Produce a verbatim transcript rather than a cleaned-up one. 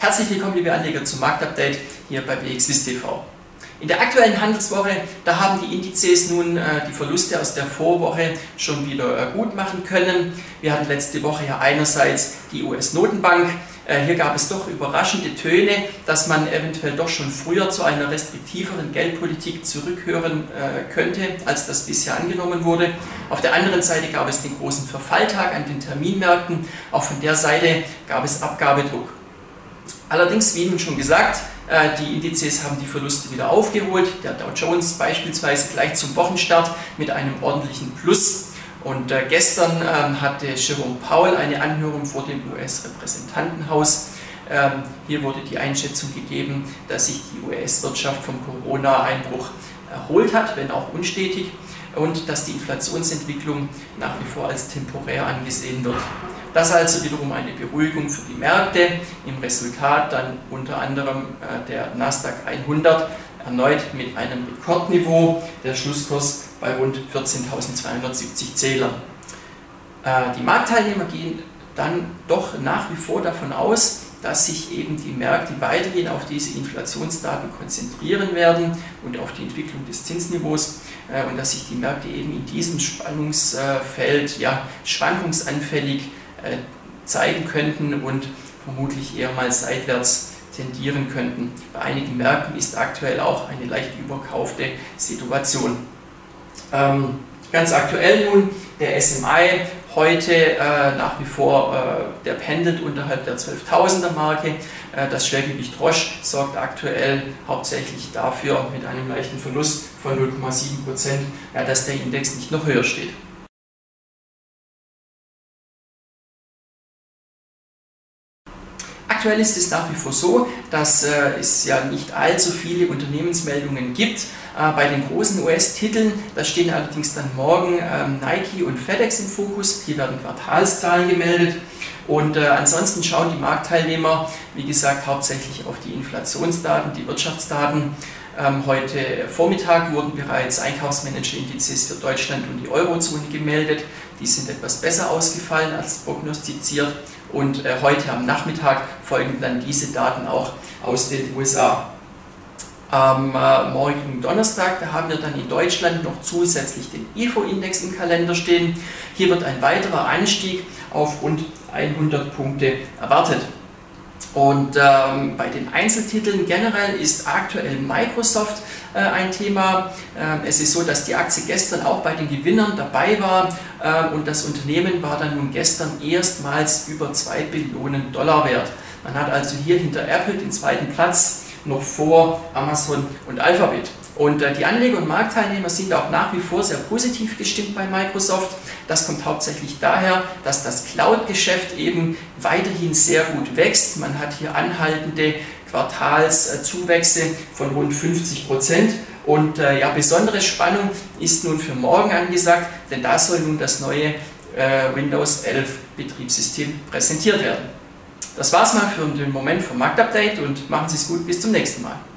Herzlich willkommen, liebe Anleger, zum Marktupdate hier bei B X W I S T V. In der aktuellen Handelswoche, da haben die Indizes nun äh, die Verluste aus der Vorwoche schon wieder äh, gut machen können. Wir hatten letzte Woche ja einerseits die U S-Notenbank. Äh, hier gab es doch überraschende Töne, dass man eventuell doch schon früher zu einer restriktiveren Geldpolitik zurückhören äh, könnte, als das bisher angenommen wurde. Auf der anderen Seite gab es den großen Verfalltag an den Terminmärkten. Auch von der Seite gab es Abgabedruck. Allerdings, wie nun schon gesagt, die Indizes haben die Verluste wieder aufgeholt. Der Dow Jones beispielsweise gleich zum Wochenstart mit einem ordentlichen Plus. Und äh, gestern ähm, hatte Jerome Powell eine Anhörung vor dem U S-Repräsentantenhaus. Ähm, hier wurde die Einschätzung gegeben, dass sich die U S-Wirtschaft vom Corona-Einbruch erholt hat, wenn auch unstetig, und dass die Inflationsentwicklung nach wie vor als temporär angesehen wird. Das also wiederum eine Beruhigung für die Märkte. Im Resultat dann unter anderem äh, der Nasdaq hundert erneut mit einem Rekordniveau, der Schlusskurs bei rund vierzehntausendzweihundertsiebzig Zählern. Äh, die Marktteilnehmer gehen dann doch nach wie vor davon aus, dass sich eben die Märkte weiterhin auf diese Inflationsdaten konzentrieren werden und auf die Entwicklung des Zinsniveaus äh, und dass sich die Märkte eben in diesem Spannungsfeld ja, schwankungsanfällig äh, zeigen könnten und vermutlich eher mal seitwärts tendieren könnten. Bei einigen Märkten ist aktuell auch eine leicht überkaufte Situation. Ähm, ganz aktuell nun der S M I. Heute äh, nach wie vor, äh, der pendelt unterhalb der zwölftausender Marke. Äh, das Schwergewicht Roche sorgt aktuell hauptsächlich dafür, mit einem leichten Verlust von null Komma sieben Prozent, ja, dass der Index nicht noch höher steht. Aktuell ist es nach wie vor so, dass äh, es ja nicht allzu viele Unternehmensmeldungen gibt. Äh, bei den großen U S-Titeln, da stehen allerdings dann morgen ähm, Nike und FedEx im Fokus. Hier werden Quartalszahlen gemeldet. Und äh, ansonsten schauen die Marktteilnehmer, wie gesagt, hauptsächlich auf die Inflationsdaten, die Wirtschaftsdaten. Ähm, heute Vormittag wurden bereits Einkaufsmanager-Indizes für Deutschland und die Eurozone gemeldet. Die sind etwas besser ausgefallen als prognostiziert. Und äh, heute am Nachmittag folgen dann diese Daten auch aus den U S A. Am äh, morgigen Donnerstag, da haben wir dann in Deutschland noch zusätzlich den I F O-Index im Kalender stehen. Hier wird ein weiterer Anstieg auf rund hundert Punkte erwartet. Und ähm, bei den Einzeltiteln generell ist aktuell Microsoft äh, ein Thema. Ähm, es ist so, dass die Aktie gestern auch bei den Gewinnern dabei war ähm, und das Unternehmen war dann nun gestern erstmals über zwei Billionen Dollar wert. Man hat also hier hinter Apple den zweiten Platz, noch vor Amazon und Alphabet. Und äh, die Anleger und Marktteilnehmer sind auch nach wie vor sehr positiv gestimmt bei Microsoft. Das kommt hauptsächlich daher, dass das Cloud-Geschäft eben weiterhin sehr gut wächst. Man hat hier anhaltende Quartalszuwächse von rund fünfzig Prozent. Und äh, ja, besondere Spannung ist nun für morgen angesagt, denn da soll nun das neue äh, Windows elf Betriebssystem präsentiert werden. Das war's mal für den Moment vom Marktupdate und machen Sie es gut, bis zum nächsten Mal.